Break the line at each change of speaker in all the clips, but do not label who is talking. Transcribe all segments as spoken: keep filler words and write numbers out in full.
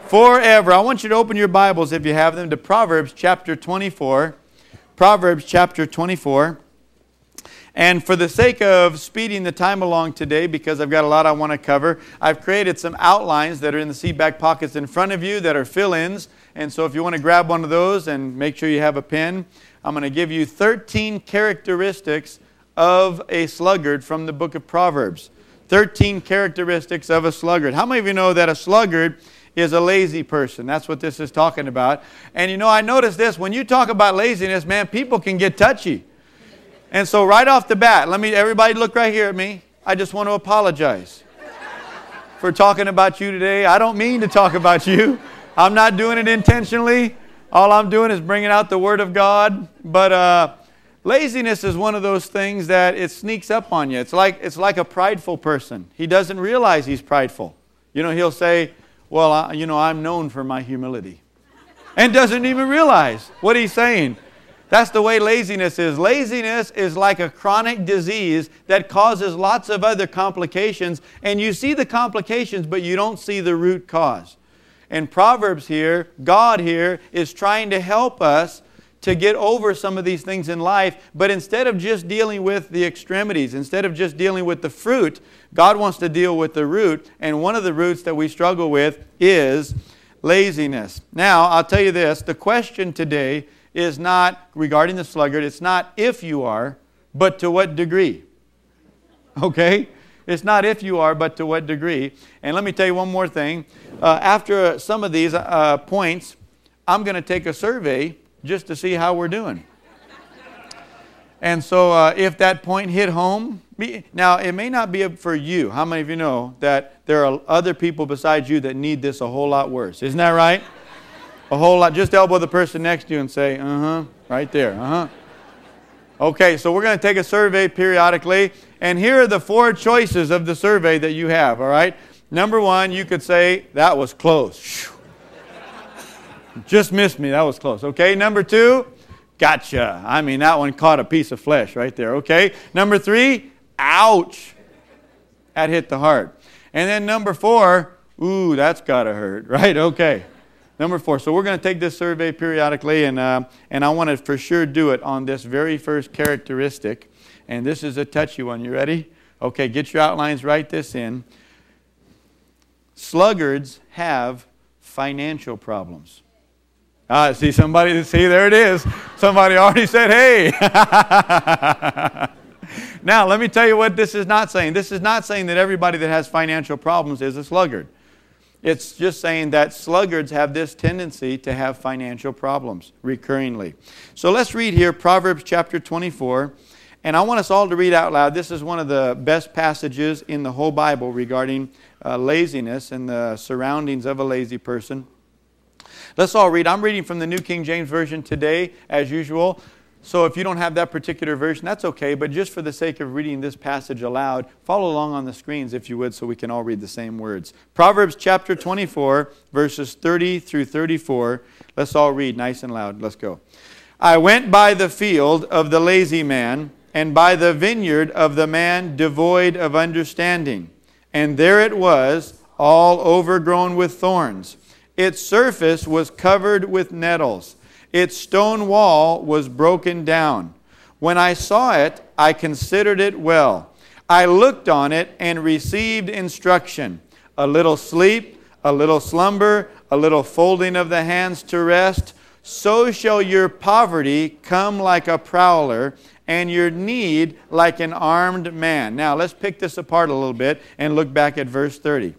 Forever. I want you to open your Bibles, if you have them, to Proverbs chapter twenty-four. Proverbs chapter twenty-four. And for the sake of speeding the time along today, because I've got a lot I want to cover, I've created some outlines that are in the seat back pockets in front of you that are fill-ins. And so if you want to grab one of those and make sure you have a pen, I'm going to give you thirteen characteristics of a sluggard from the book of Proverbs. thirteen characteristics of a sluggard. How many of you know that a sluggard is a lazy person? That's what this is talking about. And you know, I noticed this. When you talk about laziness, man, people can get touchy. And so right off the bat, let me, everybody look right here at me. I just want to apologize for talking about you today. I don't mean to talk about you. I'm not doing it intentionally. All I'm doing is bringing out the Word of God. But uh, laziness is one of those things that it sneaks up on you. It's like, it's like a prideful person. He doesn't realize he's prideful. You know, he'll say, well, I, you know, I'm known for my humility. And doesn't even realize what he's saying. That's the way laziness is. Laziness is like a chronic disease that causes lots of other complications. And you see the complications, but you don't see the root cause. And Proverbs here, God here, is trying to help us to get over some of these things in life. But instead of just dealing with the extremities, instead of just dealing with the fruit, God wants to deal with the root. And one of the roots that we struggle with is laziness. Now, I'll tell you this. The question today is not regarding the sluggard. It's not if you are, but to what degree. Okay? It's not if you are, but to what degree. And let me tell you one more thing. Uh, after some of these uh, points, I'm going to take a survey just to see how we're doing. And so uh, if that point hit home, now it may not be for you. How many of you know that there are other people besides you that need this a whole lot worse? Isn't that right? A whole lot. Just elbow the person next to you and say, uh-huh, right there, uh-huh. Okay, so we're going to take a survey periodically. And here are the four choices of the survey that you have, all right? Number one, you could say, that was close. Just missed me. That was close. Okay, number two, gotcha. I mean, that one caught a piece of flesh right there. Okay, number three, ouch. That hit the heart. And then number four, ooh, that's got to hurt, right? Okay. Number four. So we're going to take this survey periodically, and uh, and I want to for sure do it on this very first characteristic. And this is a touchy one. You ready? Okay, get your outlines, write this in. Sluggards have financial problems. Ah, see somebody, see, there it is. Somebody already said, hey. Now, let me tell you what this is not saying. This is not saying that everybody that has financial problems is a sluggard. It's just saying that sluggards have this tendency to have financial problems recurringly. So let's read here Proverbs chapter twenty-four. And I want us all to read out loud. This is one of the best passages in the whole Bible regarding uh, laziness and the surroundings of a lazy person. Let's all read. I'm reading from the New King James Version today, as usual. So if you don't have that particular version, that's okay. But just for the sake of reading this passage aloud, follow along on the screens if you would, so we can all read the same words. Proverbs chapter twenty-four, verses thirty through thirty-four. Let's all read nice and loud. Let's go. I went by the field of the lazy man, and by the vineyard of the man devoid of understanding. And there it was, all overgrown with thorns. Its surface was covered with nettles. Its stone wall was broken down. When I saw it, I considered it well. I looked on it and received instruction. A little sleep, a little slumber, a little folding of the hands to rest. So shall your poverty come like a prowler, and your need like an armed man. Now, let's pick this apart a little bit and look back at verse thirty.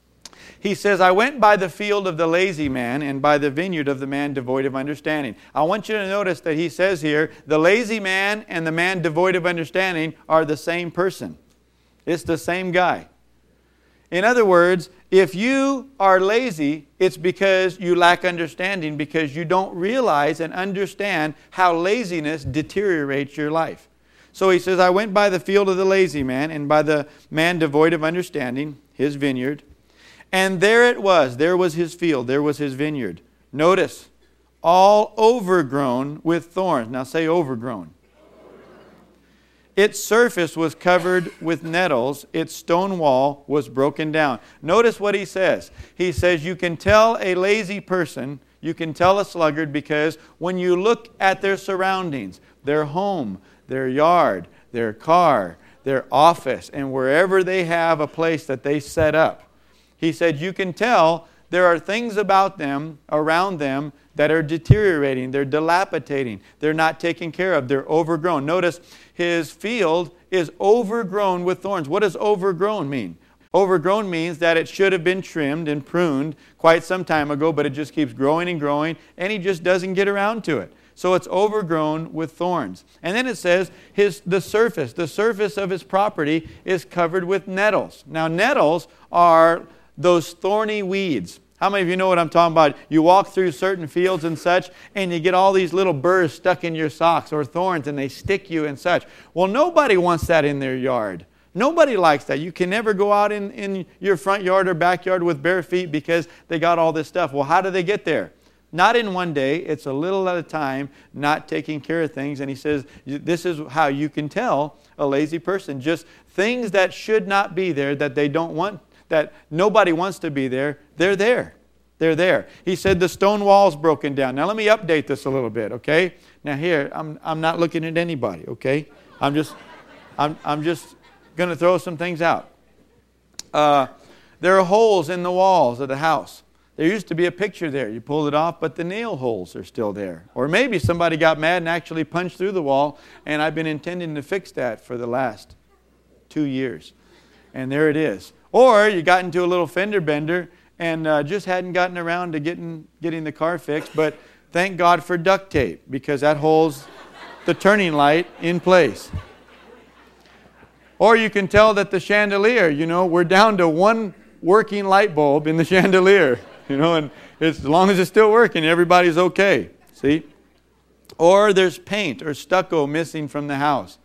He says, I went by the field of the lazy man and by the vineyard of the man devoid of understanding. I want you to notice that he says here, the lazy man and the man devoid of understanding are the same person. It's the same guy. In other words, if you are lazy, it's because you lack understanding, because you don't realize and understand how laziness deteriorates your life. So he says, I went by the field of the lazy man and by the man devoid of understanding, his vineyard. And there it was. There was his field. There was his vineyard. Notice, all overgrown with thorns. Now say overgrown. Its surface was covered with nettles. Its stone wall was broken down. Notice what he says. He says, you can tell a lazy person, you can tell a sluggard, because when you look at their surroundings, their home, their yard, their car, their office, and wherever they have a place that they set up, he said, you can tell there are things about them, around them, that are deteriorating, they're dilapidating, they're not taken care of, they're overgrown. Notice his field is overgrown with thorns. What does overgrown mean? Overgrown means that it should have been trimmed and pruned quite some time ago, but it just keeps growing and growing, and he just doesn't get around to it. So it's overgrown with thorns. And then it says his the surface, the surface of his property is covered with nettles. Now nettles are those thorny weeds. How many of you know what I'm talking about? You walk through certain fields and such, and you get all these little burrs stuck in your socks or thorns, and they stick you and such. Well, nobody wants that in their yard. Nobody likes that. You can never go out in, in your front yard or backyard with bare feet because they got all this stuff. Well, how do they get there? Not in one day. It's a little at a time, not taking care of things. And he says, this is how you can tell a lazy person. Just things that should not be there, that they don't want, that nobody wants to be there, they're there. They're there. He said the stone wall's broken down. Now let me update this a little bit, okay? Now here, I'm I'm not looking at anybody, okay? I'm just I'm I'm just going to throw some things out. Uh, there are holes in the walls of the house. There used to be a picture there. You pulled it off, but the nail holes are still there. Or maybe somebody got mad and actually punched through the wall, and I've been intending to fix that for the last two years. And there it is. Or you got into a little fender bender and uh, just hadn't gotten around to getting getting the car fixed. But thank God for duct tape, because that holds the turning light in place. Or you can tell that the chandelier, you know, we're down to one working light bulb in the chandelier, you know, and it's, as long as it's still working, everybody's okay. See? Or there's paint or stucco missing from the house.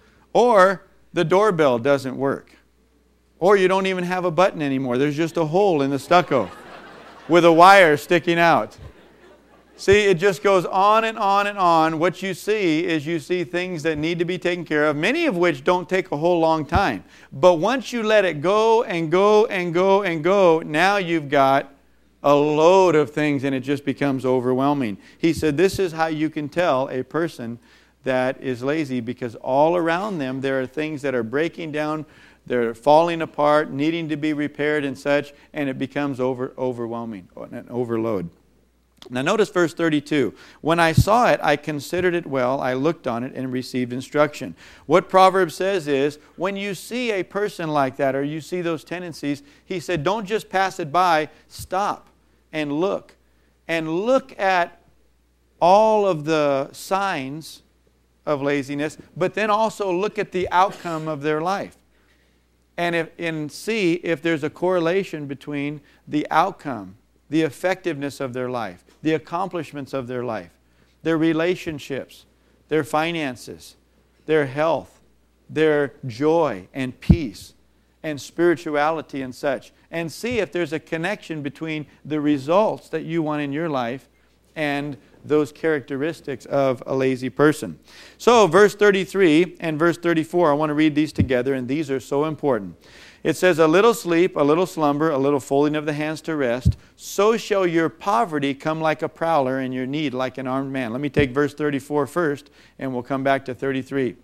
Or the doorbell doesn't work. Or you don't even have a button anymore. There's just a hole in the stucco with a wire sticking out. See, it just goes on and on and on. What you see is you see things that need to be taken care of, many of which don't take a whole long time. But once you let it go and go and go and go, now you've got a load of things and it just becomes overwhelming. He said this is how you can tell a person that is lazy, because all around them there are things that are breaking down, they're falling apart, needing to be repaired and such, and it becomes over, overwhelming, an overload. Now notice verse thirty-two. When I saw it, I considered it well, I looked on it and received instruction. What Proverbs says is, when you see a person like that, or you see those tendencies, he said, don't just pass it by, stop and look. And look at all of the signs of laziness, but then also look at the outcome of their life. And, if, and see if there's a correlation between the outcome, the effectiveness of their life, the accomplishments of their life, their relationships, their finances, their health, their joy and peace and spirituality and such. And see if there's a connection between the results that you want in your life and those characteristics of a lazy person. So verse thirty-three and verse thirty-four, I want to read these together, and these are so important. It says, a little sleep, a little slumber, a little folding of the hands to rest, so shall your poverty come like a prowler and your need like an armed man. Let me take verse thirty-four first, and we'll come back to thirty-three.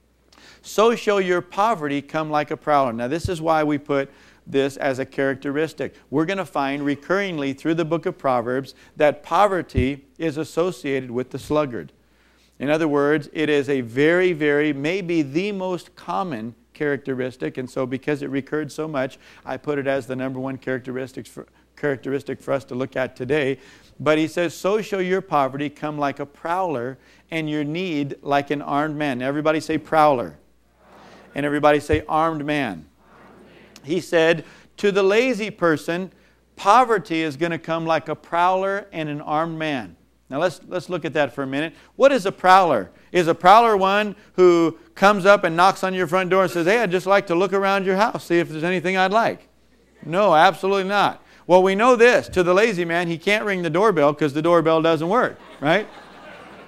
So shall your poverty come like a prowler. Now this is why we put this as a characteristic. We're going to find recurringly through the book of Proverbs that poverty is associated with the sluggard. In other words, it is a very, very, maybe the most common characteristic, and so because it recurred so much, I put it as the number one characteristic for, characteristic for us to look at today. But he says, so shall your poverty come like a prowler, and your need like an armed man. Now everybody say prowler. And everybody say armed man. He said, to the lazy person, poverty is going to come like a prowler and an armed man. Now let's let's look at that for a minute. What is a prowler? Is a prowler one who comes up and knocks on your front door and says, hey, I'd just like to look around your house, see if there's anything I'd like? No, absolutely not. Well, we know this. To the lazy man, he can't ring the doorbell because the doorbell doesn't work, right?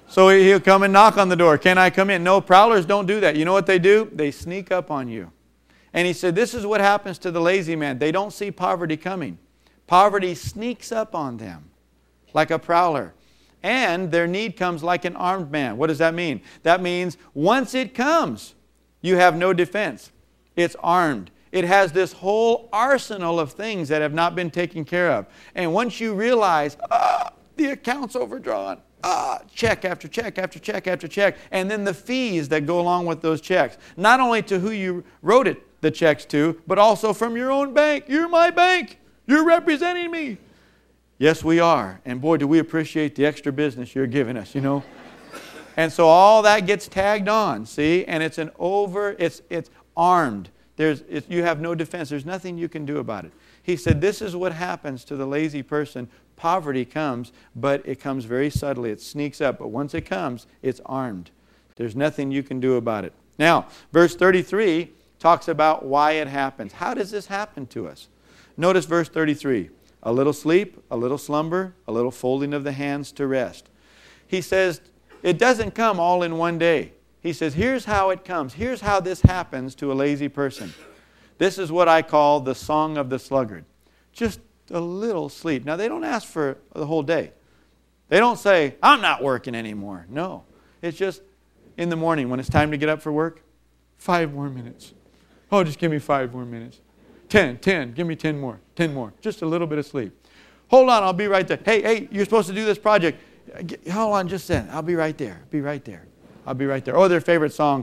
So he'll come and knock on the door. Can I come in? No, prowlers don't do that. You know what they do? They sneak up on you. And he said, this is what happens to the lazy man. They don't see poverty coming. Poverty sneaks up on them like a prowler. And their need comes like an armed man. What does that mean? That means once it comes, you have no defense. It's armed. It has this whole arsenal of things that have not been taken care of. And once you realize, ah, the account's overdrawn. Ah, check after check after check after check. And then the fees that go along with those checks. Not only to who you wrote it, the checks to, but also from your own bank. You're my bank. You're representing me. Yes, we are. And boy, do we appreciate the extra business you're giving us, you know. And so all that gets tagged on, see? And it's an over, it's it's armed. There's, it's, you have no defense. There's nothing you can do about it. He said, this is what happens to the lazy person. Poverty comes, but it comes very subtly. It sneaks up. But once it comes, it's armed. There's nothing you can do about it. Now, verse thirty-three talks about why it happens. How does this happen to us? Notice verse thirty-three. A little sleep, a little slumber, a little folding of the hands to rest. He says, it doesn't come all in one day. He says, here's how it comes. Here's how this happens to a lazy person. This is what I call the song of the sluggard. Just a little sleep. Now, they don't ask for the whole day. They don't say, I'm not working anymore. No. It's just in the morning when it's time to get up for work, five more minutes. Oh, just give me five more minutes. Ten, ten, give me ten more, ten more. Just a little bit of sleep. Hold on, I'll be right there. Hey, hey, you're supposed to do this project. Hold on just a second. I'll be right there. Be right there. I'll be right there. Oh, their favorite song.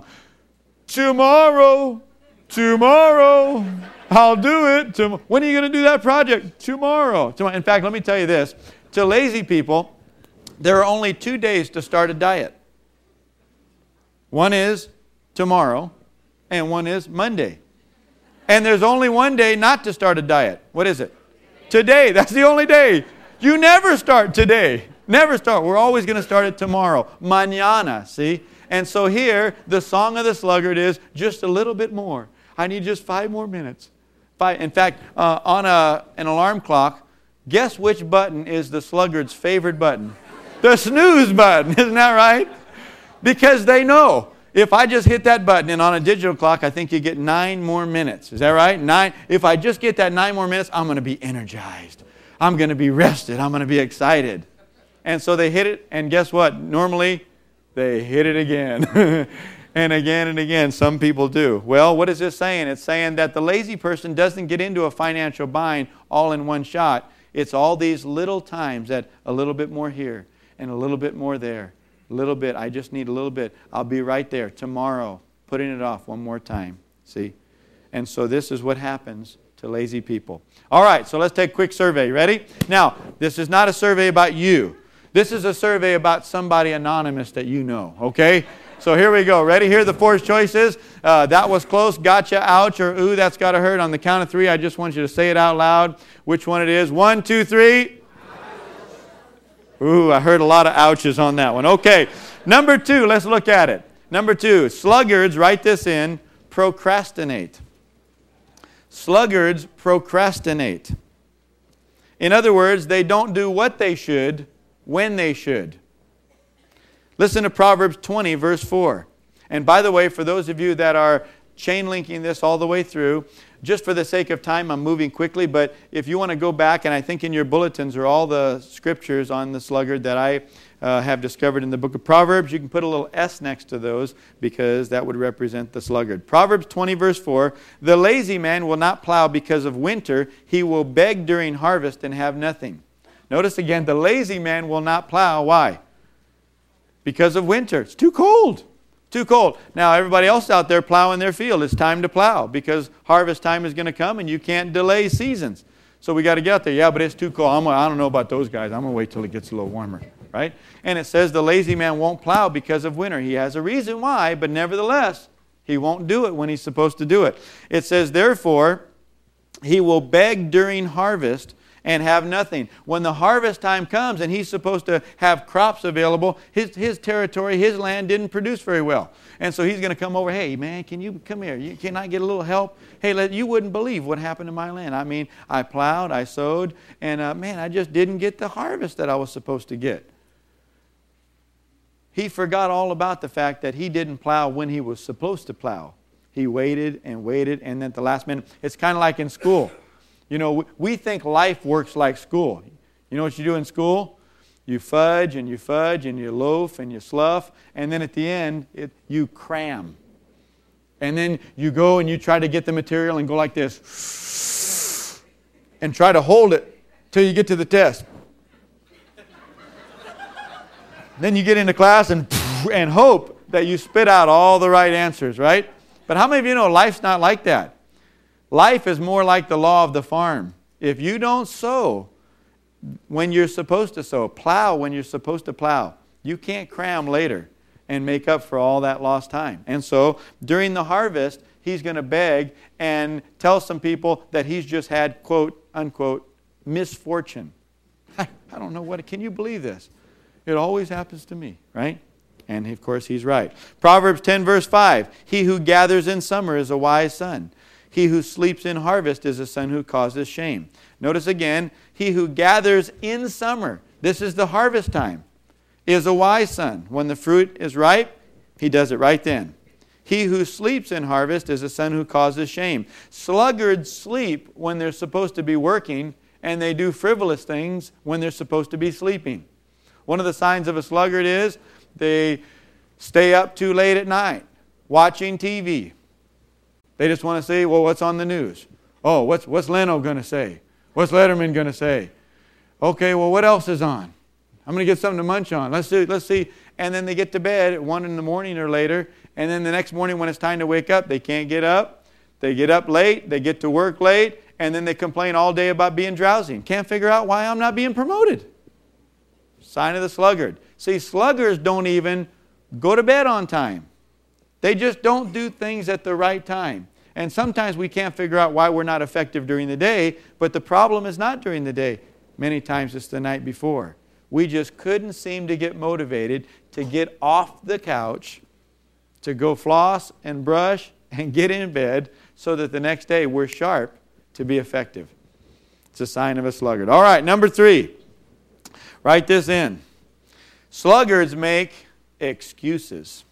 Tomorrow, tomorrow, I'll do it. Tom- when are you going to do that project? Tomorrow. Tomorrow. In fact, let me tell you this. To lazy people, there are only two days to start a diet. One is tomorrow, and one is Monday. And there's only one day not to start a diet. What is it? Today. That's the only day. You never start today. Never start. We're always going to start it tomorrow. Mañana, see? And so here, the song of the sluggard is just a little bit more. I need just five more minutes. Five. In fact, uh, on a, an alarm clock, guess which button is the sluggard's favorite button? The snooze button. Isn't that right? Because they know. If I just hit that button, and on a digital clock, I think you get nine more minutes. Is that right? Nine. If I just get that nine more minutes, I'm going to be energized. I'm going to be rested. I'm going to be excited. And so they hit it, and guess what? Normally, they hit it again. And again and again, some people do. Well, what is this saying? It's saying that the lazy person doesn't get into a financial bind all in one shot. It's all these little times that a little bit more here and a little bit more there. A little bit. I just need a little bit. I'll be right there tomorrow, putting it off one more time. See? And so this is what happens to lazy people. All right, so let's take a quick survey. Ready? Now, this is not a survey about you. This is a survey about somebody anonymous that you know. Okay? So here we go. Ready? Here are the four choices. Uh, that was close, gotcha, ouch, or ooh, that's got to hurt. On the count of three, I just want you to say it out loud. Which one it is. One, two, three. Ooh, I heard a lot of ouches on that one. Okay, number two, let's look at it. Number two, sluggards, write this in, procrastinate. Sluggards procrastinate. In other words, they don't do what they should when they should. Listen to Proverbs twenty, verse four. And by the way, for those of you that are chain linking this all the way through, just for the sake of time, I'm moving quickly, but if you want to go back, and I think in your bulletins are all the scriptures on the sluggard that I uh, have discovered in the book of Proverbs, you can put a little S next to those because that would represent the sluggard. Proverbs twenty, verse four, the lazy man will not plow because of winter. He will beg during harvest and have nothing. Notice again, the lazy man will not plow. Why? Because of winter. It's too cold. Too cold. Now, everybody else out there plowing their field, it's time to plow because harvest time is going to come and you can't delay seasons. So we got to get out there. Yeah, but it's too cold. I'm, I don't know about those guys. I'm going to wait till it gets a little warmer, right? And it says the lazy man won't plow because of winter. He has a reason why, but nevertheless, he won't do it when he's supposed to do it. It says, therefore, he will beg during harvest and have nothing. When the harvest time comes and he's supposed to have crops available, his, his territory, his land didn't produce very well. And so he's going to come over, hey, man, can you come here? You, can I get a little help? Hey, let, you wouldn't believe what happened to my land. I mean, I plowed, I sowed, and uh, man, I just didn't get the harvest that I was supposed to get. he forgot all about the fact that he didn't plow when he was supposed to plow. He waited and waited, and then at the last minute, it's kind of like in school. You know, we think life works like school. You know what you do in school? You fudge and you fudge and you loaf and you slough, and then at the end, it, you cram. And then you go and you try to get the material and go like this and try to hold it till you get to the test. Then you get into class and, and hope that you spit out all the right answers, right? But how many of you know life's not like that? Life is more like the law of the farm. If you don't sow when you're supposed to sow, plow when you're supposed to plow, you can't cram later and make up for all that lost time. And so during the harvest, he's going to beg and tell some people that he's just had, quote, unquote, misfortune. I, I don't know what, can you believe this? It always happens to me, right? And of course, he's right. Proverbs ten verse five, he who gathers in summer is a wise son. He who sleeps in harvest is a son who causes shame. Notice again, he who gathers in summer, this is the harvest time, is a wise son. When the fruit is ripe, he does it right then. He who sleeps in harvest is a son who causes shame. Sluggards sleep when they're supposed to be working, and they do frivolous things when they're supposed to be sleeping. One of the signs of a sluggard is they stay up too late at night watching T V. They just want to see, well, what's on the news? Oh, what's, what's Leno going to say? What's Letterman going to say? Okay, well, what else is on? I'm going to get something to munch on. Let's see, let's see. And then they get to bed at one in the morning or later, and then the next morning when it's time to wake up, they can't get up. They get up late, they get to work late, and then they complain all day about being drowsy. Can't figure out why I'm not being promoted. Sign of the sluggard. See, sluggards don't even go to bed on time. They just don't do things at the right time. And sometimes we can't figure out why we're not effective during the day, but the problem is not during the day. Many times it's the night before. We just couldn't seem to get motivated to get off the couch, to go floss and brush and get in bed so that the next day we're sharp to be effective. It's a sign of a sluggard. All right, number three. Write this in. Sluggards make excuses.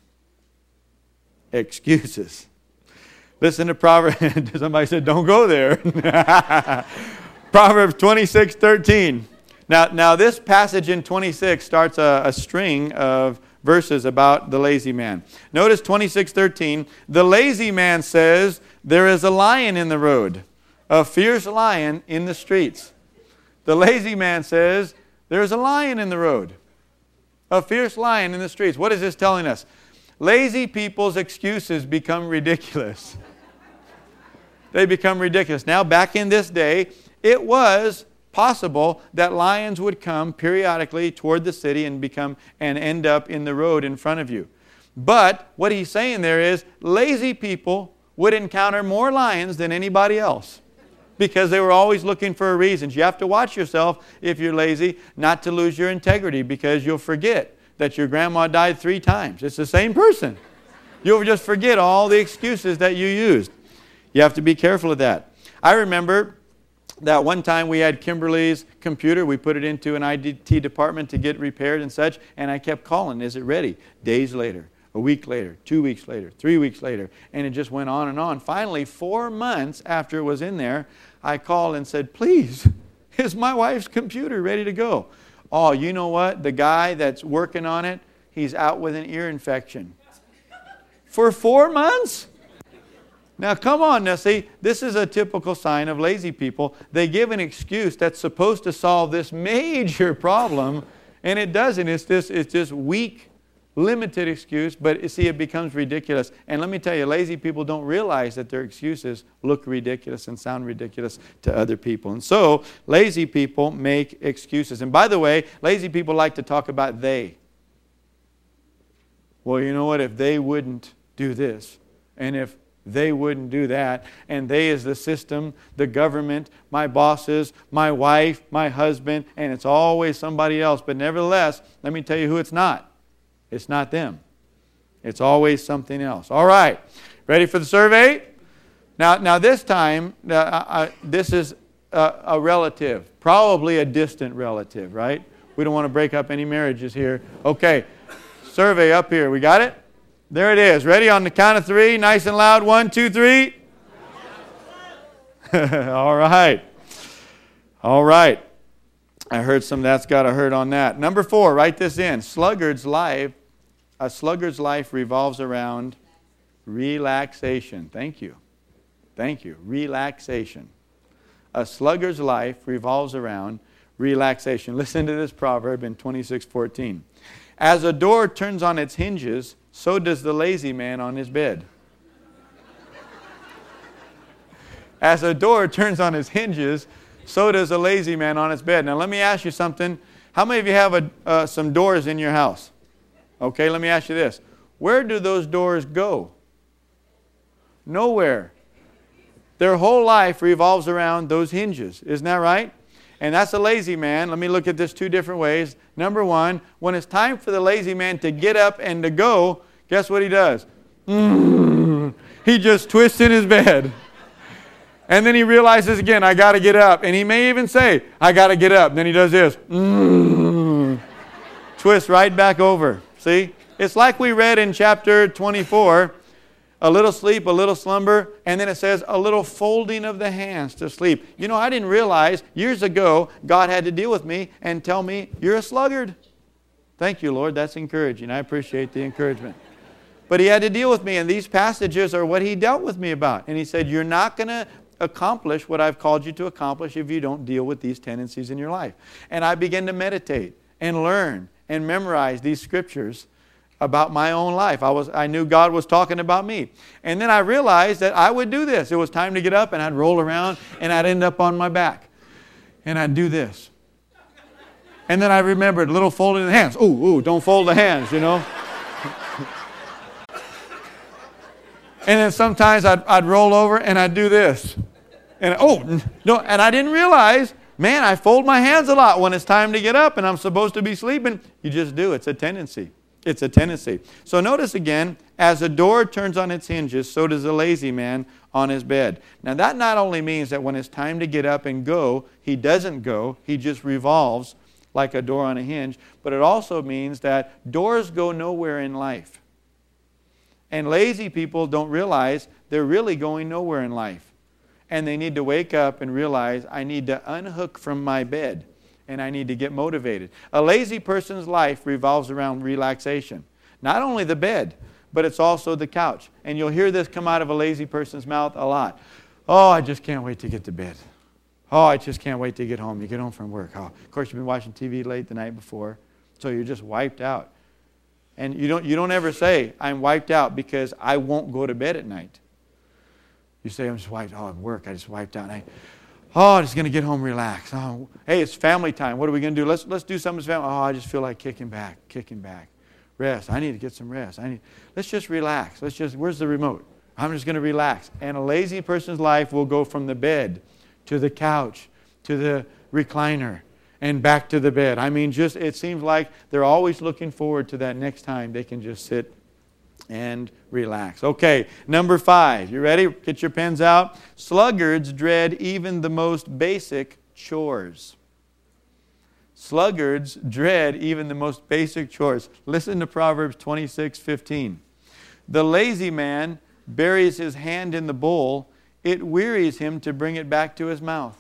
Excuses. Listen to Proverbs. Somebody said, don't go there. Proverbs twenty-six thirteen. Now, now this passage in twenty-six starts a, a string of verses about the lazy man. Notice twenty-six thirteen. The lazy man says, there is a lion in the road, a fierce lion in the streets. The lazy man says, there's a lion in the road, a fierce lion in the streets. What is this telling us? Lazy people's excuses become ridiculous. They become ridiculous. Now, back in this day, it was possible that lions would come periodically toward the city and become and end up in the road in front of you. But what he's saying there is lazy people would encounter more lions than anybody else because they were always looking for a reason. You have to watch yourself if you're lazy not to lose your integrity because you'll forget that your grandma died three times. It's the same person. You'll just forget all the excuses that you used. You have to be careful of that. I remember that one time we had Kimberly's computer. We put it into an I T department to get repaired and such, and I kept calling, is it ready? Days later, a week later, two weeks later, three weeks later, and it just went on and on. Finally, four months after it was in there, I called and said, please, is my wife's computer ready to go? Oh, you know what? The guy that's working on it, he's out with an ear infection. For four months? Now, come on. Now, see, this is a typical sign of lazy people. They give an excuse that's supposed to solve this major problem, and it doesn't. It's this, it's this weak, limited excuse, but you see, it becomes ridiculous. And let me tell you, lazy people don't realize that their excuses look ridiculous and sound ridiculous to other people. And so, lazy people make excuses. And by the way, lazy people like to talk about they. Well, you know what? If they wouldn't do this, and if they wouldn't do that, and they is the system, the government, my bosses, my wife, my husband, and it's always somebody else. But nevertheless, let me tell you who it's not. It's not them. It's always something else. All right. Ready for the survey? Now, now this time, uh, I, this is a, a relative, probably a distant relative, right? We don't want to break up any marriages here. Okay. survey up here. We got it? There it is. Ready on the count of three. Nice and loud. One, two, three. All right. All right. I heard some that's got a hurt on that. Number four, write this in. Sluggard's life, a sluggard's life revolves around relaxation. Thank you. Thank you. Relaxation. A sluggard's life revolves around relaxation. Listen to this proverb in twenty-six fourteen. As a door turns on its hinges, so does the lazy man on his bed. As a door turns on its hinges, so does a lazy man on his bed. Now let me ask you something. How many of you have a, uh, some doors in your house? Okay, let me ask you this. Where do those doors go? Nowhere. Their whole life revolves around those hinges. Isn't that right? And that's a lazy man. Let me look at this two different ways. Number one, when it's time for the lazy man to get up and to go, guess what he does? Mm, he just twists in his bed. And then he realizes again, I got to get up. And he may even say, I got to get up. Then he does this. Mm, twist right back over. See? It's like we read in chapter twenty-four. A little sleep, a little slumber, and then it says a little folding of the hands to sleep. You know, I didn't realize years ago God had to deal with me and tell me, you're a sluggard. Thank you, Lord. That's encouraging. I appreciate the encouragement. But He had to deal with me, and these passages are what He dealt with me about. And He said, you're not going to accomplish what I've called you to accomplish if you don't deal with these tendencies in your life. And I began to meditate and learn and memorize these scriptures about my own life. I was, I knew God was talking about me. And then I realized that I would do this. It was time to get up, and I'd roll around, and I'd end up on my back. And I'd do this. And then I remembered, little folding the hands. Ooh, ooh, don't fold the hands, you know. And then sometimes I'd, I'd roll over, and I'd do this. And oh, no, and I didn't realize, man, I fold my hands a lot when it's time to get up, and I'm supposed to be sleeping. You just do. It's a tendency. It's a tendency. So notice again, as a door turns on its hinges, so does a lazy man on his bed. Now that not only means that when it's time to get up and go, he doesn't go, he just revolves like a door on a hinge, but it also means that doors go nowhere in life. And lazy people don't realize they're really going nowhere in life. And they need to wake up and realize, I need to unhook from my bed. And I need to get motivated. A lazy person's life revolves around relaxation. Not only the bed, but it's also the couch. And you'll hear this come out of a lazy person's mouth a lot. Oh, I just can't wait to get to bed. Oh, I just can't wait to get home. You get home from work. Oh, of course, you've been watching T V late the night before, so you're just wiped out. And you don't, you don't ever say, I'm wiped out because I won't go to bed at night. You say, I'm just wiped. Oh, at work, I just wiped out. I, Oh, I'm just going to get home, relax. Oh, hey, it's family time. What are we going to do? Let's let's do something as family. Oh, I just feel like kicking back, kicking back. Rest. I need to get some rest. I need. Let's just relax. Let's just. Where's the remote? I'm just going to relax. And a lazy person's life will go from the bed to the couch to the recliner and back to the bed. I mean, just it seems like they're always looking forward to that next time they can just sit and relax. Okay, number five. You ready? Get your pens out. Sluggards dread even the most basic chores. Sluggards dread even the most basic chores. Listen to Proverbs twenty-six fifteen. The lazy man buries his hand in the bowl. It wearies him to bring it back to his mouth.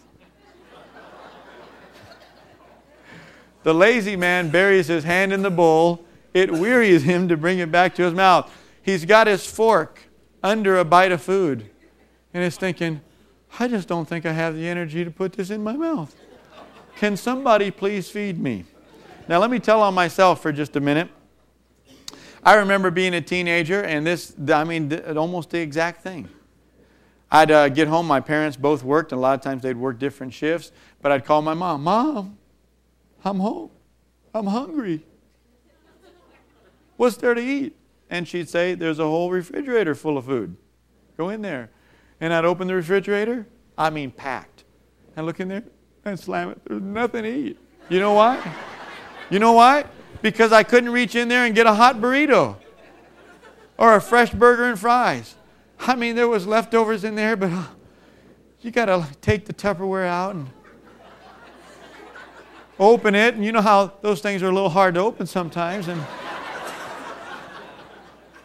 The lazy man buries his hand in the bowl. It wearies him to bring it back to his mouth. He's got his fork under a bite of food. And he's thinking, I just don't think I have the energy to put this in my mouth. Can somebody please feed me? Now let me tell on myself for just a minute. I remember being a teenager, and this, I mean, almost the exact thing. I'd uh, get home, my parents both worked, and a lot of times they'd work different shifts, but I'd call my mom, Mom, I'm home. I'm hungry. What's there to eat? And she'd say, there's a whole refrigerator full of food. Go in there. And I'd open the refrigerator. I mean, packed. And look in there and slam it. There's nothing to eat. You know why? You know why? Because I couldn't reach in there and get a hot burrito. Or a fresh burger and fries. I mean, there was leftovers in there, but uh, you got to take the Tupperware out and open it. And you know how those things are a little hard to open sometimes. And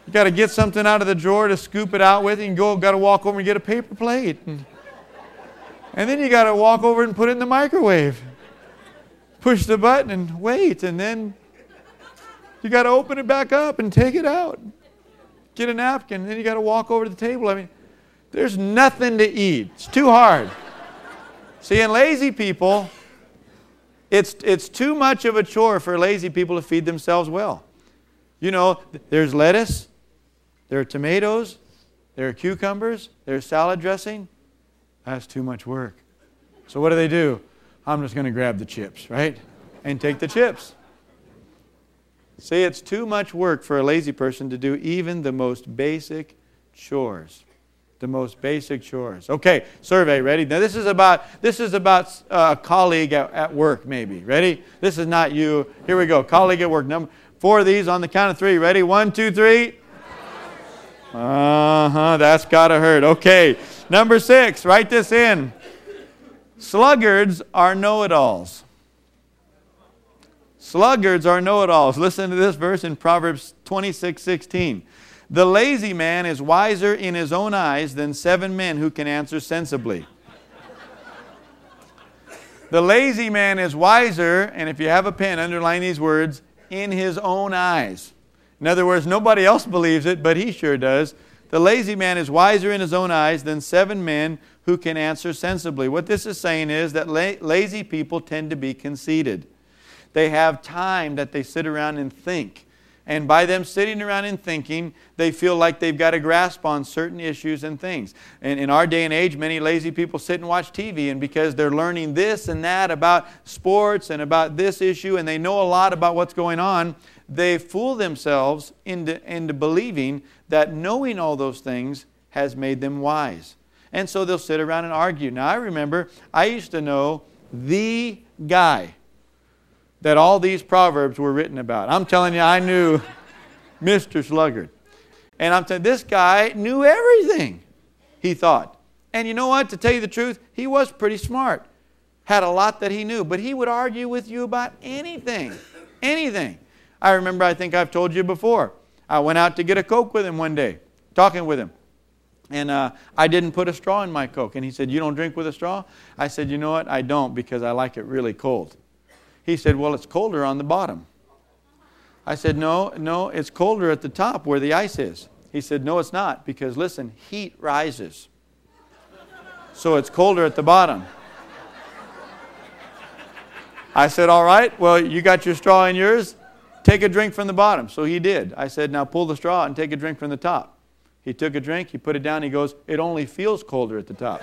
You got to get something out of the drawer to scoop it out with. You can go, got to walk over and get a paper plate. And, and then you got to walk over and put it in the microwave. Push the button and wait. And then you got to open it back up and take it out. Get a napkin. And then you got to walk over to the table. I mean, there's nothing to eat. It's too hard. See, in lazy people, it's, it's too much of a chore for lazy people to feed themselves well. You know, there's lettuce, there are tomatoes, there are cucumbers, there's salad dressing. That's too much work. So what do they do? I'm just going to grab the chips, right? And take the chips. See, it's too much work for a lazy person to do even the most basic chores. The most basic chores. Okay, survey, ready? Now this is about this is about a colleague at, at work, maybe. Ready? This is not you. Here we go. Colleague at work. Number four of these on the count of three. Ready? One, two, three. Uh-huh. That's gotta hurt. Okay. Number six. Write this in. Sluggards are know-it-alls. Sluggards are know-it-alls. Listen to this verse in Proverbs twenty-six sixteen. The lazy man is wiser in his own eyes than seven men who can answer sensibly. The lazy man is wiser, and if you have a pen, underline these words, in his own eyes. In other words, nobody else believes it, but he sure does. The lazy man is wiser in his own eyes than seven men who can answer sensibly. What this is saying is that la- lazy people tend to be conceited. They have time that they sit around and think. And by them sitting around and thinking, they feel like they've got a grasp on certain issues and things. And in our day and age, many lazy people sit and watch T V, and because they're learning this and that about sports and about this issue, and they know a lot about what's going on, they fool themselves into, into believing that knowing all those things has made them wise. And so they'll sit around and argue. Now I remember, I used to know the guy that all these proverbs were written about. I'm telling you, I knew Mister Sluggard. And I'm telling you, this guy knew everything, he thought. And you know what? To tell you the truth, he was pretty smart. Had a lot that he knew. But he would argue with you about anything. Anything. I remember, I think I've told you before, I went out to get a Coke with him one day, talking with him. And uh, I didn't put a straw in my Coke. And he said, "You don't drink with a straw?" I said, "You know what? I don't, because I like it really cold." He said, "Well, it's colder on the bottom." I said, no, no, it's colder at the top where the ice is. He said, "No, it's not, because listen, heat rises. So it's colder at the bottom." I said, "All right, well, you got your straw in yours. Take a drink from the bottom." So he did. I said, "Now pull the straw and take a drink from the top." He took a drink, he put it down, he goes, "It only feels colder at the top."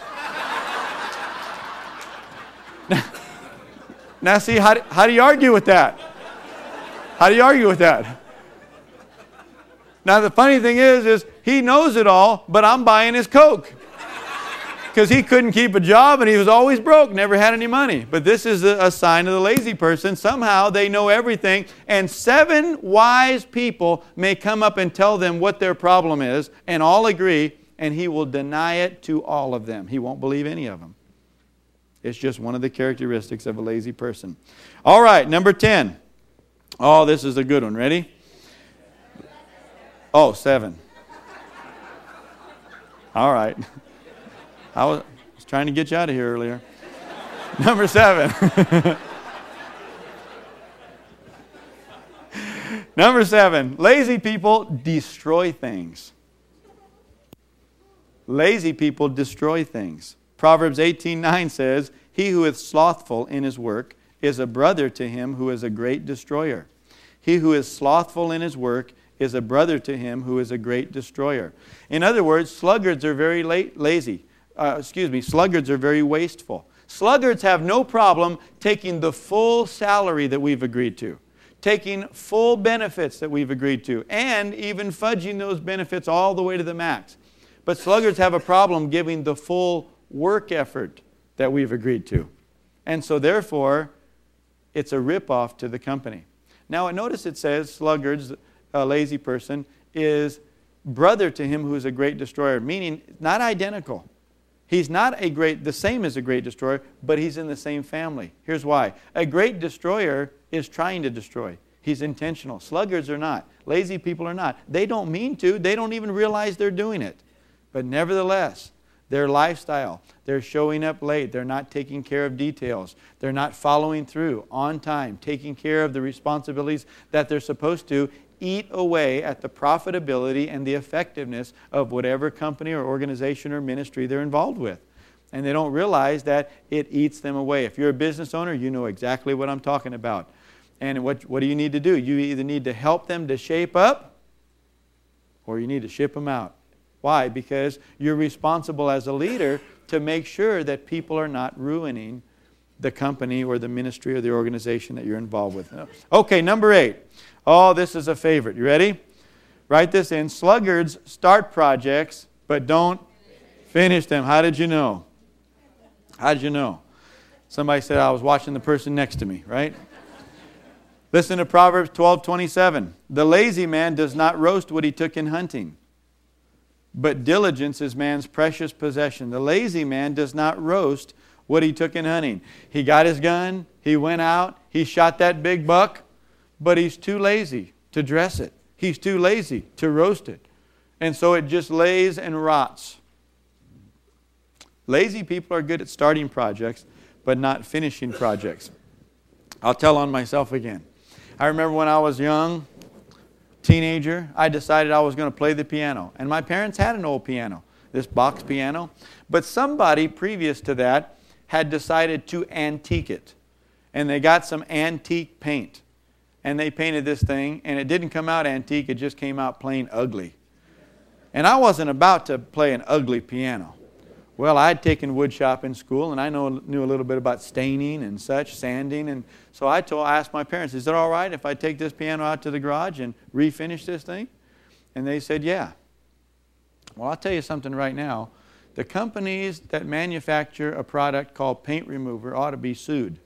Now see, how do, how do you argue with that? How do you argue with that? Now the funny thing is, is he knows it all, but I'm buying his Coke. Because he couldn't keep a job and he was always broke, never had any money. But this is a, a sign of the lazy person. Somehow they know everything, and seven wise people may come up and tell them what their problem is, and all agree, and he will deny it to all of them. He won't believe any of them. It's just one of the characteristics of a lazy person. All right, number ten. Oh, this is a good one. Ready? Oh, seven. All right. I was trying to get you out of here earlier. Number seven. Number seven. Lazy people destroy things. Lazy people destroy things. Proverbs eighteen nine says, "He who is slothful in his work is a brother to him who is a great destroyer." He who is slothful in his work is a brother to him who is a great destroyer. In other words, sluggards are very la- lazy. Uh, excuse me, sluggards are very wasteful. Sluggards have no problem taking the full salary that we've agreed to, taking full benefits that we've agreed to, and even fudging those benefits all the way to the max. But sluggards have a problem giving the full work effort that we've agreed to. And so therefore, it's a rip-off to the company. Now notice it says sluggards, a lazy person, is brother to him who is a great destroyer, meaning not identical. He's not a great, the same as a great destroyer, but he's in the same family. Here's why. A great destroyer is trying to destroy. He's intentional. Sluggards are not. Lazy people are not. They don't mean to. They don't even realize they're doing it. But nevertheless, their lifestyle, they're showing up late. They're not taking care of details. They're not following through on time, taking care of the responsibilities that they're supposed to, eat away at the profitability and the effectiveness of whatever company or organization or ministry they're involved with. And they don't realize that it eats them away. If you're a business owner, you know exactly what I'm talking about. And what, what do you need to do? You either need to help them to shape up, or you need to ship them out. Why? Because you're responsible as a leader to make sure that people are not ruining the company or the ministry or the organization that you're involved with. Okay, number eight. Oh, this is a favorite. You ready? Write this in. Sluggards start projects, but don't finish them. How did you know? How did you know? Somebody said I was watching the person next to me, right? Listen to Proverbs twelve twenty-seven. The lazy man does not roast what he took in hunting, but diligence is man's precious possession. The lazy man does not roast what he took in hunting. He got his gun, he went out, he shot that big buck, but he's too lazy to dress it. He's too lazy to roast it. And so it just lays and rots. Lazy people are good at starting projects, but not finishing projects. I'll tell on myself again. I remember when I was young, teenager, I decided I was going to play the piano. And my parents had an old piano, this box piano. But somebody previous to that had decided to antique it. And they got some antique paint. And they painted this thing, and it didn't come out antique, it just came out plain ugly. And I wasn't about to play an ugly piano. Well, I had taken wood shop in school, and I know, knew a little bit about staining and such, sanding. And so I, told, I asked my parents, is it all right if I take this piano out to the garage and refinish this thing? And they said, yeah. Well, I'll tell you something right now. The companies that manufacture a product called paint remover ought to be sued.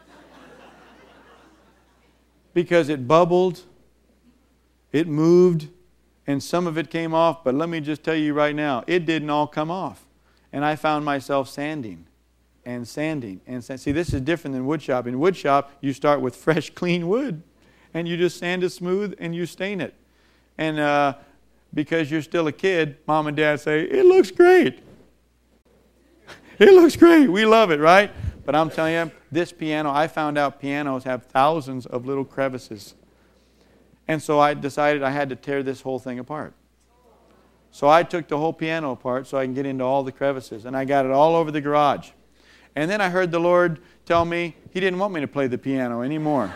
Because it bubbled, it moved, and some of it came off. But let me just tell you right now, it didn't all come off. And I found myself sanding and sanding and sanding. See, this is different than wood shop. In wood shop, you start with fresh, clean wood. And you just sand it smooth and you stain it. And uh, because you're still a kid, mom and dad say, it looks great. It looks great. We love it, right? But I'm telling you, this piano, I found out pianos have thousands of little crevices. And so I decided I had to tear this whole thing apart. So I took the whole piano apart so I can get into all the crevices. And I got it all over the garage. And then I heard the Lord tell me He didn't want me to play the piano anymore.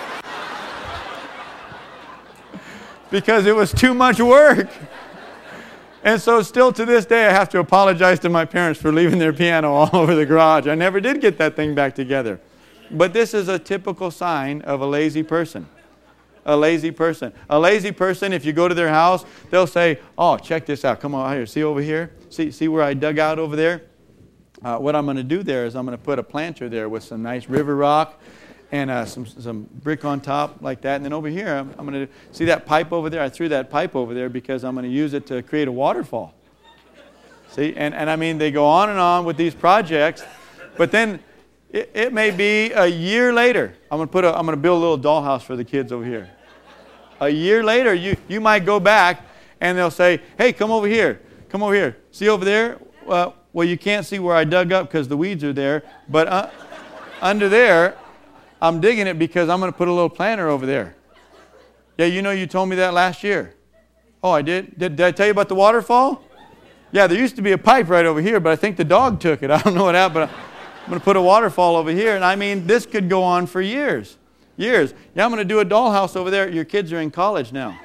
Because it was too much work. And so still to this day I have to apologize to my parents for leaving their piano all over the garage. I never did get that thing back together. But this is a typical sign of a lazy person. A lazy person. A lazy person, if you go to their house, they'll say, oh, check this out. Come on here. See over here? See, see where I dug out over there? Uh, what I'm going to do there is I'm going to put a planter there with some nice river rock and uh, some, some brick on top like that. And then over here, I'm, I'm going to see that pipe over there. I threw that pipe over there because I'm going to use it to create a waterfall. See? And, and I mean, they go on and on with these projects. But then it, it may be a year later. I'm going to put a, I'm going to build a little dollhouse for the kids over here. A year later, you, you might go back and they'll say, hey, come over here. Come over here. See over there? Uh, well, you can't see where I dug up because the weeds are there. But uh, under there, I'm digging it because I'm going to put a little planter over there. Yeah, you know you told me that last year. Oh, I did? Did, did I tell you about the waterfall? Yeah, there used to be a pipe right over here, but I think the dog took it. I don't know what happened. I'm going to put a waterfall over here. And I mean, this could go on for years. Years. Yeah, I'm going to do a dollhouse over there. Your kids are in college now.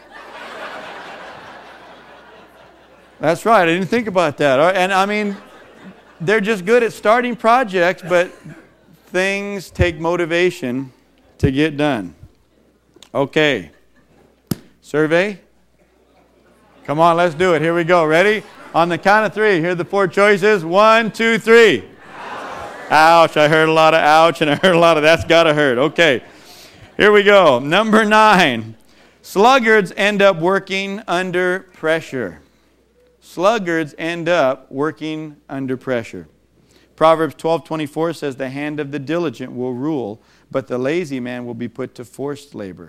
That's right. I didn't think about that. And I mean, they're just good at starting projects, but things take motivation to get done. Okay. Survey? Come on, let's do it. Here we go. Ready? On the count of three. Here are the four choices. One, two, three. Ouch. Ouch. I heard a lot of ouch, and I heard a lot of that's got to hurt. Okay. Here we go. Number nine. Sluggards end up working under pressure. Sluggards end up working under pressure. Proverbs twelve twenty-four says, the hand of the diligent will rule, but the lazy man will be put to forced labor.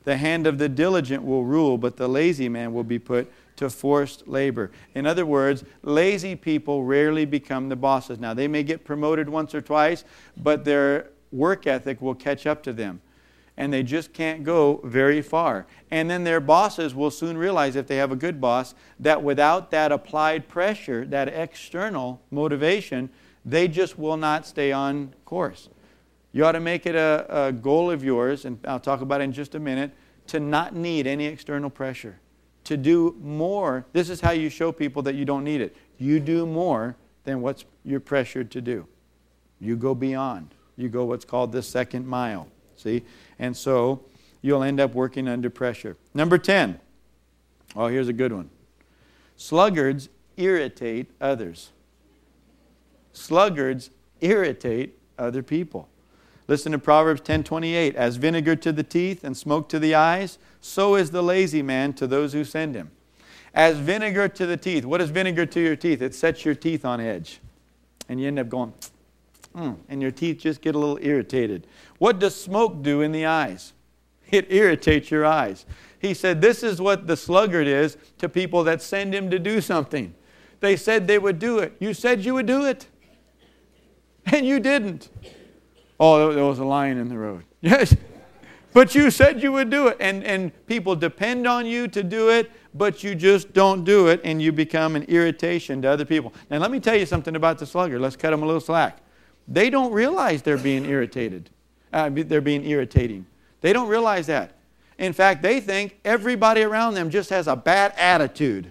The hand of the diligent will rule, but the lazy man will be put to forced labor. In other words, lazy people rarely become the bosses. Now, they may get promoted once or twice, but their work ethic will catch up to them. And they just can't go very far. And then their bosses will soon realize, if they have a good boss, that without that applied pressure, that external motivation, they just will not stay on course. You ought to make it a, a goal of yours, and I'll talk about it in just a minute, to not need any external pressure. To do more. This is how you show people that you don't need it. You do more than what you're pressured to do. You go beyond. You go what's called the second mile. See? And so you'll end up working under pressure. Number ten. Oh, here's a good one. Sluggards irritate others. Sluggards irritate other people. Listen to Proverbs ten twenty-eight. As vinegar to the teeth and smoke to the eyes, so is the lazy man to those who send him. As vinegar to the teeth. What is vinegar to your teeth? It sets your teeth on edge. And you end up going, mm, and your teeth just get a little irritated. What does smoke do in the eyes? It irritates your eyes. He said this is what the sluggard is to people that send him to do something. They said they would do it. You said you would do it. And you didn't. Oh, there was a lion in the road. Yes. But you said you would do it. And, and people depend on you to do it, but you just don't do it, and you become an irritation to other people. Now, let me tell you something about the sluggard. Let's cut them a little slack. They don't realize they're being irritated. Uh, they're being irritating. They don't realize that. In fact, they think everybody around them just has a bad attitude.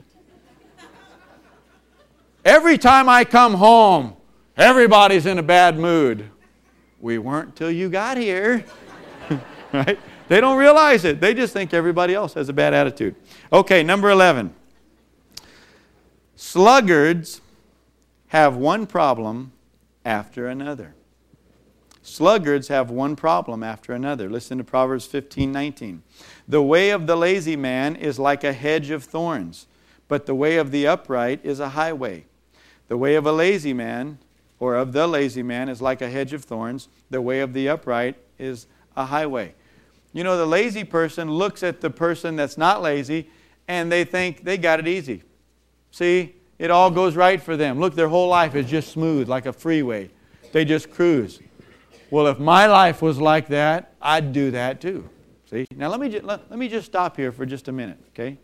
Every time I come home, everybody's in a bad mood. We weren't till you got here. Right? They don't realize it. They just think everybody else has a bad attitude. Okay, number eleven. Sluggards have one problem after another. Sluggards have one problem after another. Listen to Proverbs fifteen nineteen. The way of the lazy man is like a hedge of thorns, but the way of the upright is a highway. The way of a lazy man, or of the lazy man, is like a hedge of thorns. The way of the upright is a highway. You know, the lazy person looks at the person that's not lazy, and they think they got it easy. See, it all goes right for them. Look, their whole life is just smooth, like a freeway. They just cruise. Well, if my life was like that, I'd do that too. See? Now, let me, just, let, let me just stop here for just a minute, okay?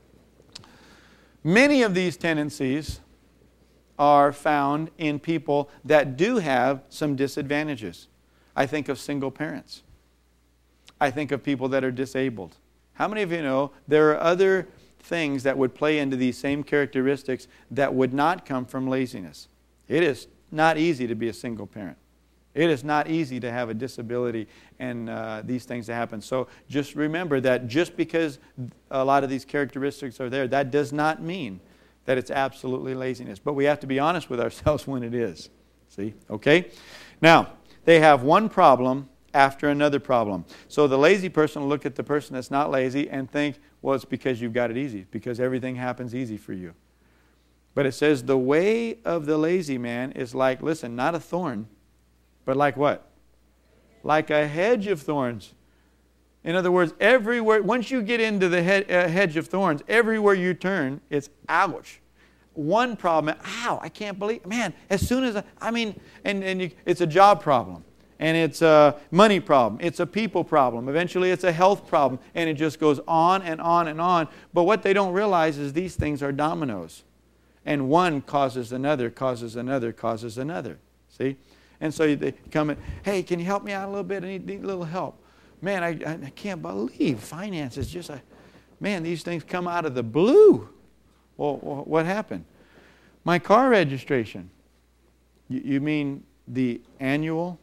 Many of these tendencies are found in people that do have some disadvantages. I think of single parents. I think of people that are disabled. How many of you know there are other things that would play into these same characteristics that would not come from laziness? It is not easy to be a single parent. It is not easy to have a disability and uh, these things that happen. So just remember that just because a lot of these characteristics are there, that does not mean that it's absolutely laziness. But we have to be honest with ourselves when it is. See? Okay? Now, they have one problem after another problem. So the lazy person will look at the person that's not lazy and think, well, it's because you've got it easy, because everything happens easy for you. But it says the way of the lazy man is like, listen, not a thorn, but like what? Like a hedge of thorns. In other words, everywhere, once you get into the he- uh, hedge of thorns, everywhere you turn, it's ouch. One problem, ow, I can't believe, man, as soon as, I, I mean, and, and you, it's a job problem, and it's a money problem, it's a people problem, eventually it's a health problem, and it just goes on and on and on. But what they don't realize is these things are dominoes. And one causes another, causes another, causes another. See? And so they come in, hey, can you help me out a little bit? I need, need a little help. Man, I, I can't believe finance is just a, man, these things come out of the blue. Well, what happened? My car registration. You, you mean the annual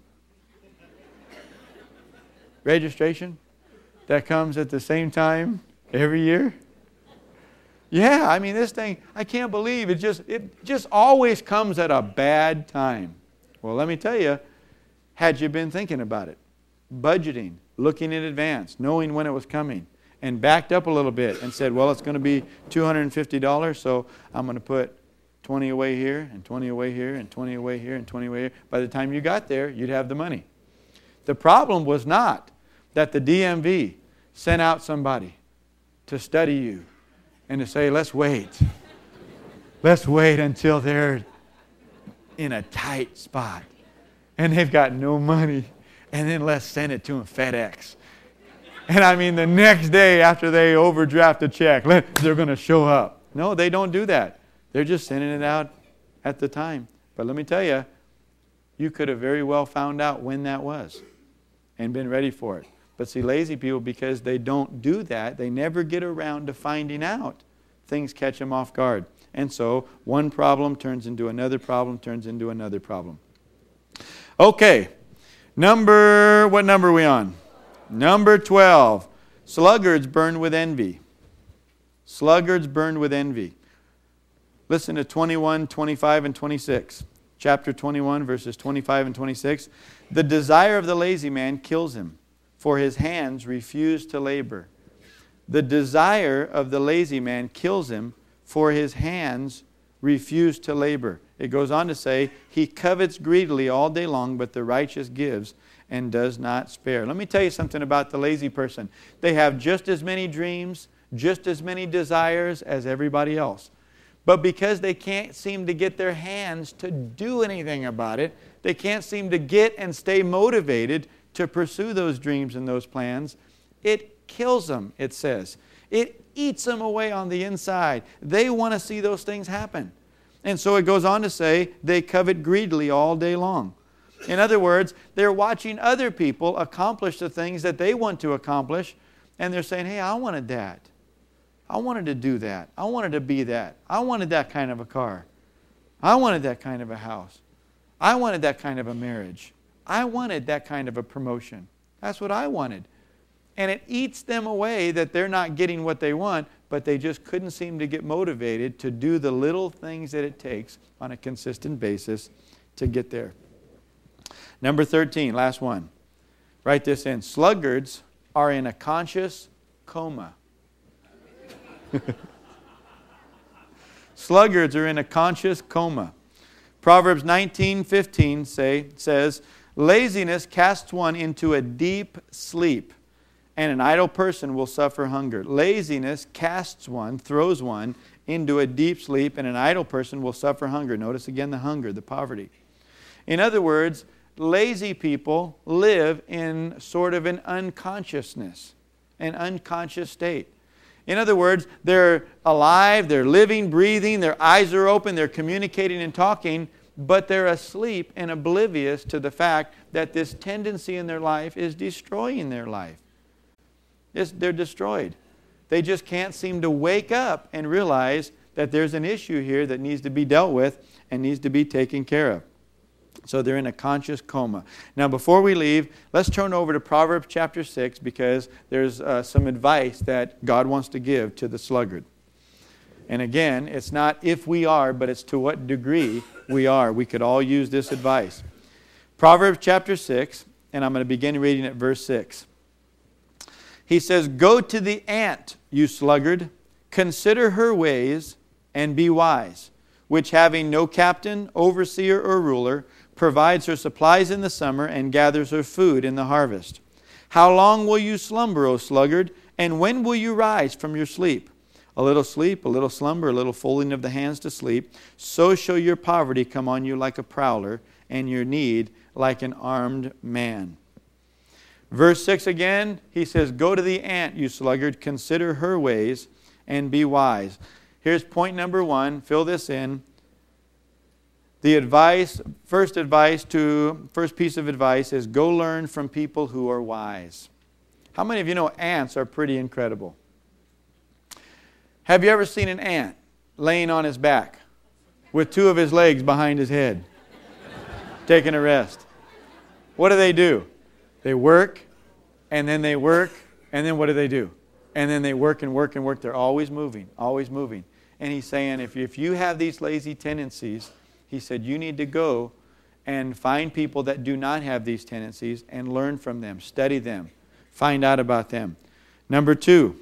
registration that comes at the same time every year? Yeah, I mean, this thing, I can't believe it just, it just always comes at a bad time. Well, let me tell you, had you been thinking about it, budgeting, looking in advance, knowing when it was coming, and backed up a little bit and said, well, it's going to be two hundred fifty dollars, so I'm going to put twenty away here, and twenty away here, and twenty away here, and twenty away here. By the time you got there, you'd have the money. The problem was not that the D M V sent out somebody to study you and to say, let's wait. Let's wait until they're in a tight spot and they've got no money, and then let's send it to them FedEx. And I mean, the next day after they overdraft a check, they're going to show up. No, they don't do that. They're just sending it out at the time. But let me tell you, you could have very well found out when that was and been ready for it. But see, lazy people, because they don't do that, they never get around to finding out. Things catch them off guard. And so one problem turns into another problem, turns into another problem. Okay, number, what number are we on? Number twelve. Sluggards burned with envy. Sluggards burned with envy. Listen to twenty-one, twenty-five, and twenty-six. Chapter twenty-one, verses twenty-five and twenty-six. The desire of the lazy man kills him, for his hands refuse to labor. The desire of the lazy man kills him, for his hands refuse to labor. It goes on to say, he covets greedily all day long, but the righteous gives and does not spare. Let me tell you something about the lazy person. They have just as many dreams, just as many desires as everybody else. But because they can't seem to get their hands to do anything about it, they can't seem to get and stay motivated to pursue those dreams and those plans, it kills them, it says. It eats them away on the inside. They want to see those things happen. And so it goes on to say, they covet greedily all day long. In other words, they're watching other people accomplish the things that they want to accomplish, and they're saying, hey, I wanted that. I wanted to do that. I wanted to be that. I wanted that kind of a car. I wanted that kind of a house. I wanted that kind of a marriage. I wanted that kind of a promotion. That's what I wanted. And it eats them away that they're not getting what they want, but they just couldn't seem to get motivated to do the little things that it takes on a consistent basis to get there. Number thirteen, last one. Write this in. Sluggards are in a conscious coma. Sluggards are in a conscious coma. Proverbs nineteen fifteen say, says, laziness casts one into a deep sleep, and an idle person will suffer hunger. Laziness casts one, throws one into a deep sleep, and an idle person will suffer hunger. Notice again the hunger, the poverty. In other words, lazy people live in sort of an unconsciousness, an unconscious state. In other words, they're alive, they're living, breathing, their eyes are open, they're communicating and talking, but they're asleep and oblivious to the fact that this tendency in their life is destroying their life. It's, they're destroyed. They just can't seem to wake up and realize that there's an issue here that needs to be dealt with and needs to be taken care of. So they're in a conscious coma. Now before we leave, let's turn over to Proverbs chapter six, because there's uh, some advice that God wants to give to the sluggard. And again, it's not if we are, but it's to what degree we are. We could all use this advice. Proverbs chapter six, and I'm going to begin reading at verse six. He says, go to the ant, you sluggard, consider her ways and be wise, which having no captain, overseer, or ruler, provides her supplies in the summer and gathers her food in the harvest. How long will you slumber, O sluggard, and when will you rise from your sleep? A little sleep, a little slumber, a little folding of the hands to sleep. So shall your poverty come on you like a prowler, and your need like an armed man. Verse six again, he says, go to the ant, you sluggard, consider her ways, and be wise. Here's point number one. Fill this in. The advice, first advice to, first piece of advice is go learn from people who are wise. How many of you know ants are pretty incredible? Have you ever seen an ant laying on his back with two of his legs behind his head, taking a rest? What do they do? They work, and then they work, and then what do they do? And then they work and work and work. They're always moving, always moving. And he's saying, if, if you have these lazy tendencies, he said, you need to go and find people that do not have these tendencies and learn from them, study them, find out about them. Number two,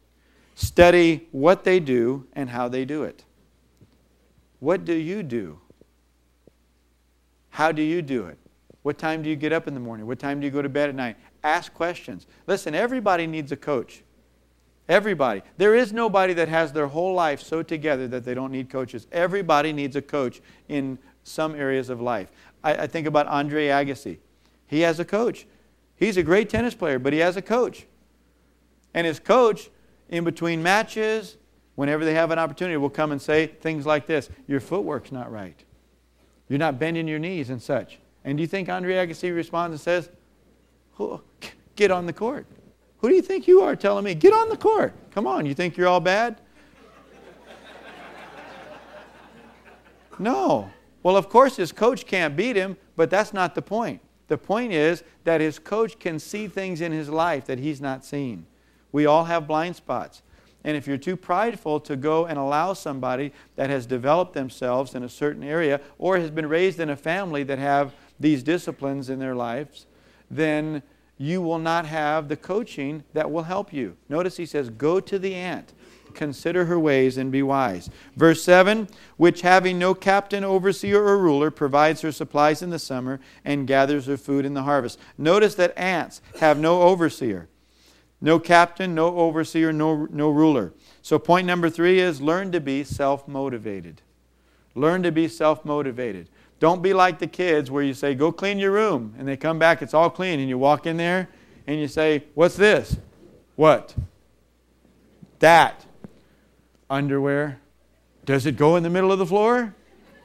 study what they do and how they do it. What do you do? How do you do it? What time do you get up in the morning? What time do you go to bed at night? Ask questions. Listen, everybody needs a coach. Everybody. There is nobody that has their whole life so together that they don't need coaches. Everybody needs a coach in some areas of life. I, I think about Andre Agassi. He has a coach. He's a great tennis player, but he has a coach. And his coach, in between matches, whenever they have an opportunity, will come and say things like this: your footwork's not right. You're not bending your knees and such. And do you think Andre Agassi responds and says, oh, get on the court? Who do you think you are telling me? Get on the court. Come on, you think you're all bad? No. Well, of course his coach can't beat him, but that's not the point. The point is that his coach can see things in his life that he's not seeing. We all have blind spots. And if you're too prideful to go and allow somebody that has developed themselves in a certain area or has been raised in a family that have these disciplines in their lives, then you will not have the coaching that will help you. Notice he says, go to the ant, consider her ways and be wise. Verse seven, which having no captain, overseer, or ruler, provides her supplies in the summer and gathers her food in the harvest. Notice that ants have no overseer. No captain, no overseer, no, no ruler. So point number three is learn to be self-motivated. Learn to be self-motivated. Don't be like the kids where you say, go clean your room. And they come back, it's all clean. And you walk in there and you say, what's this? What? That. Underwear. Does it go in the middle of the floor?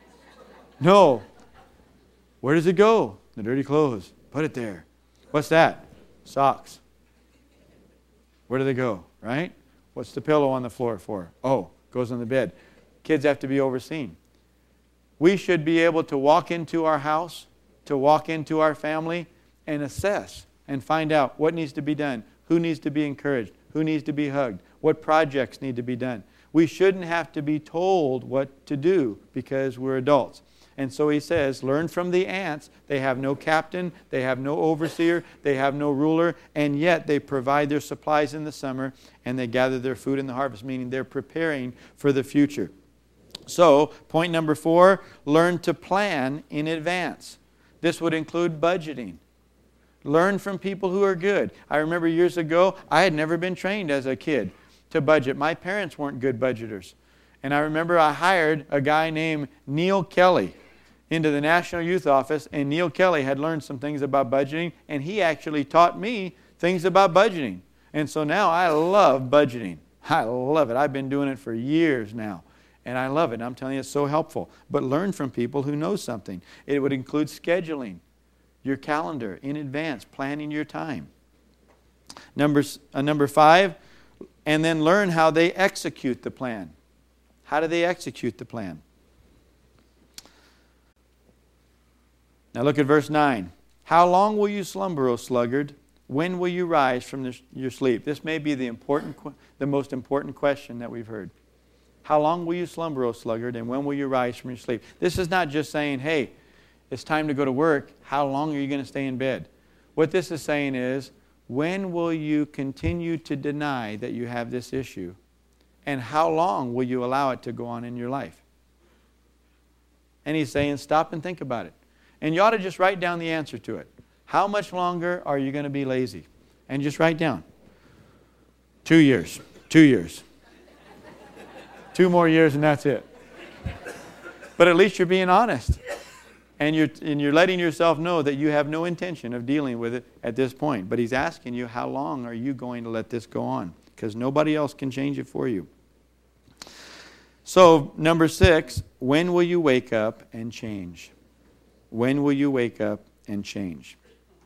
No. Where does it go? The dirty clothes. Put it there. What's that? Socks. Where do they go, right? What's the pillow on the floor for? Oh, goes on the bed. Kids have to be overseen. We should be able to walk into our house, to walk into our family, and assess and find out what needs to be done, who needs to be encouraged, who needs to be hugged, what projects need to be done. We shouldn't have to be told what to do because we're adults. And so he says, learn from the ants. They have no captain, they have no overseer, they have no ruler, and yet they provide their supplies in the summer and they gather their food in the harvest, meaning they're preparing for the future. So, point number four, learn to plan in advance. This would include budgeting. Learn from people who are good. I remember years ago, I had never been trained as a kid to budget. My parents weren't good budgeters. And I remember I hired a guy named Neil Kelly into the National Youth Office, and Neil Kelly had learned some things about budgeting, and he actually taught me things about budgeting. And so now I love budgeting. I love it. I've been doing it for years now. And I love it. I'm telling you, it's so helpful. But learn from people who know something. It would include scheduling your calendar in advance, planning your time. Number, uh, number five, and then learn how they execute the plan. How do they execute the plan? Now look at verse nine. How long will you slumber, O sluggard? When will you rise from the, your sleep? This may be the important, the most important question that we've heard. How long will you slumber, O sluggard, and when will you rise from your sleep? This is not just saying, hey, it's time to go to work. How long are you going to stay in bed? What this is saying is, when will you continue to deny that you have this issue? And how long will you allow it to go on in your life? And he's saying, stop and think about it. And you ought to just write down the answer to it. How much longer are you going to be lazy? And just write down. Two years. Two years. Two more years and that's it. But at least you're being honest. And you're, and you're letting yourself know that you have no intention of dealing with it at this point. But he's asking you, how long are you going to let this go on? Because nobody else can change it for you. So, number six, when will you wake up and change? When will you wake up and change?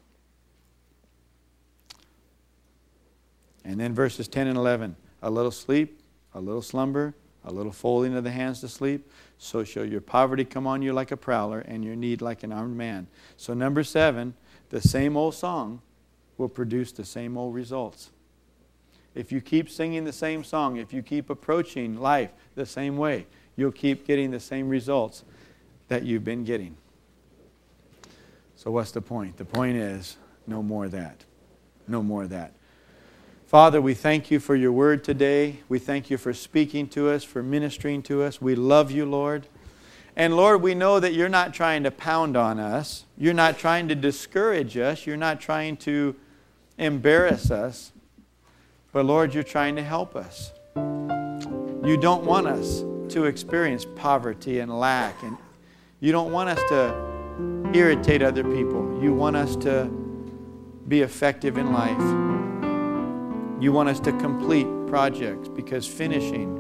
And then verses ten and eleven. A little sleep, a little slumber, a little folding of the hands to sleep. So shall your poverty come on you like a prowler, and your need like an armed man. So number seven, the same old song will produce the same old results. If you keep singing the same song, if you keep approaching life the same way, you'll keep getting the same results that you've been getting. So what's the point? The point is, no more of that. No more of that. Father, we thank you for your word today. We thank you for speaking to us, for ministering to us. We love you, Lord. And Lord, we know that you're not trying to pound on us. You're not trying to discourage us. You're not trying to embarrass us. But Lord, you're trying to help us. You don't want us to experience poverty and lack. And you don't want us to irritate other people. You want us to be effective in life. You want us to complete projects, because finishing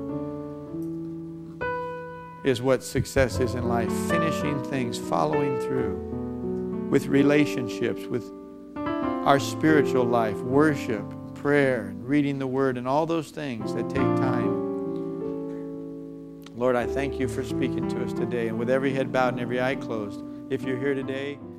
is what success is in life. Finishing things, following through with relationships, with our spiritual life, worship, prayer, reading the Word, and all those things that take time. Lord, I thank you for speaking to us today. And with every head bowed and every eye closed, if you're here today,